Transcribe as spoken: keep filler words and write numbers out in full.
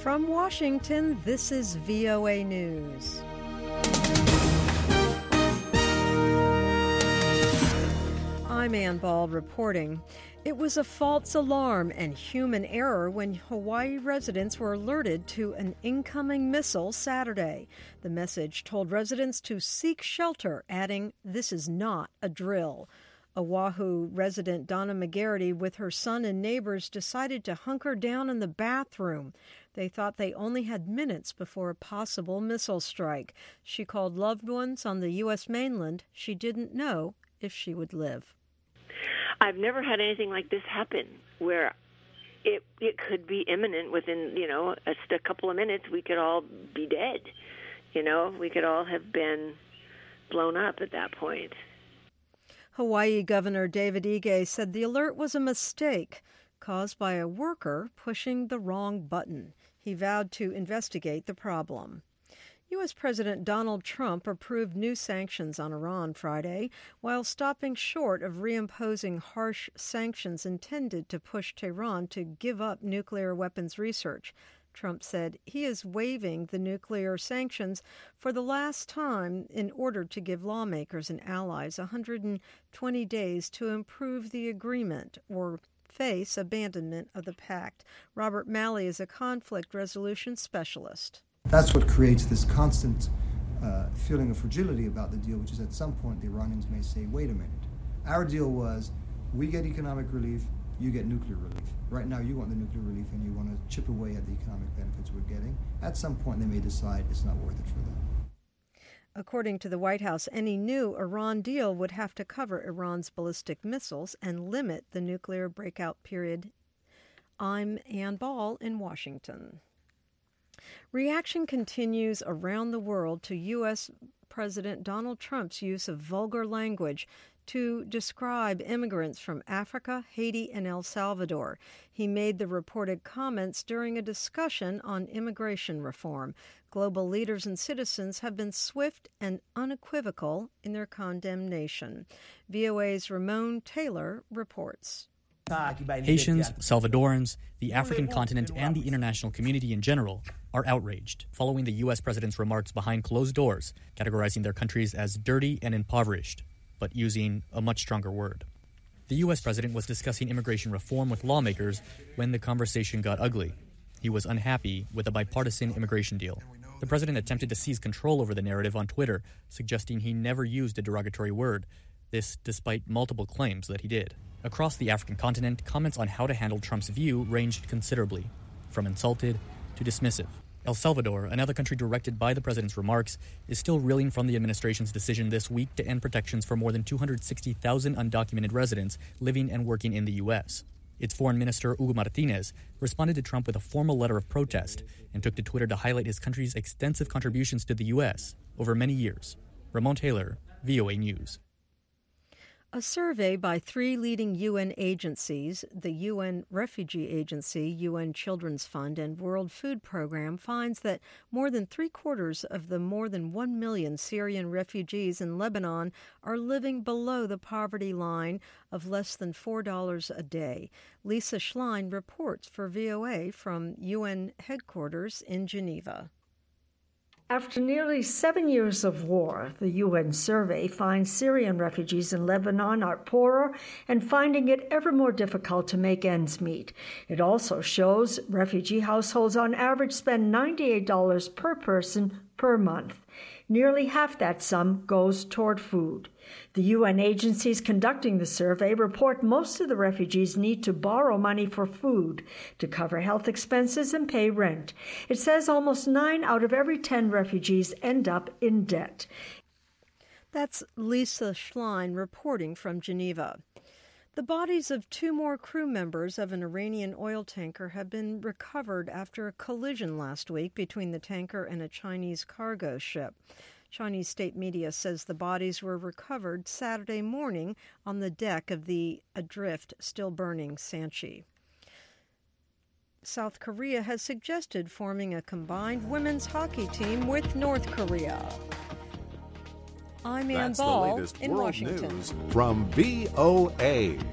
From Washington, this is V O A News. I'm Ann Ball reporting. It was a false alarm and human error when Hawaii residents were alerted to an incoming missile Saturday. The message told residents to seek shelter, adding, "This is not a drill." Oahu resident Donna McGarity with her son and neighbors decided to hunker down in the bathroom. They thought they only had minutes before a possible missile strike. She called loved ones on the U S mainland. She didn't know if she would live. I've never had anything like this happen where it it could be imminent within, you know, just a couple of minutes. We could all be dead. You know, we could all have been blown up at that point. Hawaii Governor David Ige said the alert was a mistake caused by a worker pushing the wrong button. He vowed to investigate the problem. U S. President Donald Trump approved new sanctions on Iran Friday, while stopping short of reimposing harsh sanctions intended to push Tehran to give up nuclear weapons research. Trump said he is waiving the nuclear sanctions for the last time in order to give lawmakers and allies one hundred twenty days to improve the agreement or face abandonment of the pact. Robert Malley is a conflict resolution specialist. That's what creates this constant uh, feeling of fragility about the deal, which is at some point the Iranians may say, wait a minute. Our deal was we get economic relief, you get nuclear relief. Right now you want the nuclear relief and you want to chip away at the economic benefits we're getting. At some point they may decide it's not worth it for them. According to the White House, any new Iran deal would have to cover Iran's ballistic missiles and limit the nuclear breakout period. I'm Ann Ball in Washington. Reaction continues around the world to U S. President Donald Trump's use of vulgar language to describe immigrants from Africa, Haiti, and El Salvador. He made the reported comments during a discussion on immigration reform. Global leaders and citizens have been swift and unequivocal in their condemnation. V O A's Ramon Taylor reports. Haitians, Salvadorans, the African continent, and the international community in general are outraged following the U S president's remarks behind closed doors, categorizing their countries as dirty and impoverished, but using a much stronger word. The U S president was discussing immigration reform with lawmakers when the conversation got ugly. He was unhappy with a bipartisan immigration deal. The president attempted to seize control over the narrative on Twitter, suggesting he never used a derogatory word, this despite multiple claims that he did. Across the African continent, comments on how to handle Trump's view ranged considerably, from insulted to dismissive. El Salvador, another country directed by the president's remarks, is still reeling from the administration's decision this week to end protections for more than two hundred sixty thousand undocumented residents living and working in the U S. Its foreign minister, Hugo Martinez, responded to Trump with a formal letter of protest and took to Twitter to highlight his country's extensive contributions to the U S over many years. Ramon Taylor, V O A News. A survey by three leading U N agencies, the U N Refugee Agency, U N Children's Fund, and World Food Program, finds that more than three-quarters of the more than one million Syrian refugees in Lebanon are living below the poverty line of less than four dollars a day. Lisa Schlein reports for V O A from U N headquarters in Geneva. After nearly seven years of war, the U N survey finds Syrian refugees in Lebanon are poorer and finding it ever more difficult to make ends meet. It also shows refugee households on average spend ninety-eight dollars per person per month. Nearly half that sum goes toward food. The U N agencies conducting the survey report most of the refugees need to borrow money for food to cover health expenses and pay rent. It says almost nine out of every ten refugees end up in debt. That's Lisa Schlein reporting from Geneva. The bodies of two more crew members of an Iranian oil tanker have been recovered after a collision last week between the tanker and a Chinese cargo ship. Chinese state media says the bodies were recovered Saturday morning on the deck of the adrift, still burning Sanchi. South Korea has suggested forming a combined women's hockey team with North Korea. I'm Ann Ball in Washington. News from V O A.